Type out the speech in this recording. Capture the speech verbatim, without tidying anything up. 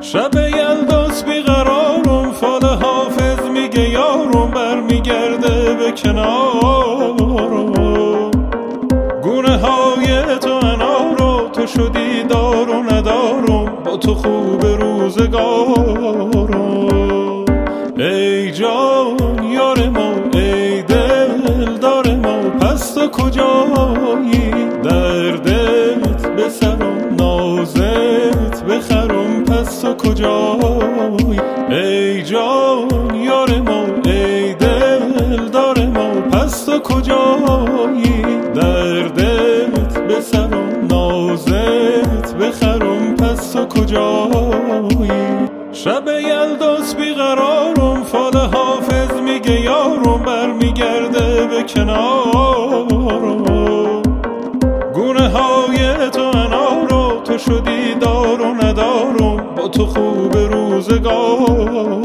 شب یلداست بیقرارم، فال حافظ میگه یارم برمیگرده به کنارم. گونه های تو انارو، تو شدی دار و ندارم، با تو خوب روزگارم. ای جان یار ما، ای دل دار ما، پس تو کجایی؟ در دلت بسرم، نازت بخرم، پس تو کجایی؟ ای جان یار ما، ای دل دار ما، پس تو کجایی؟ در دلت بسرم، نازت بخرم، پس تو کجایی؟ شب یلداست بیقرارم، فال حافظ میگه یارم برمیگرده به کنارم. گونه های تو انارو، تو شدی دار و ندارم، با تو خوب روزگار.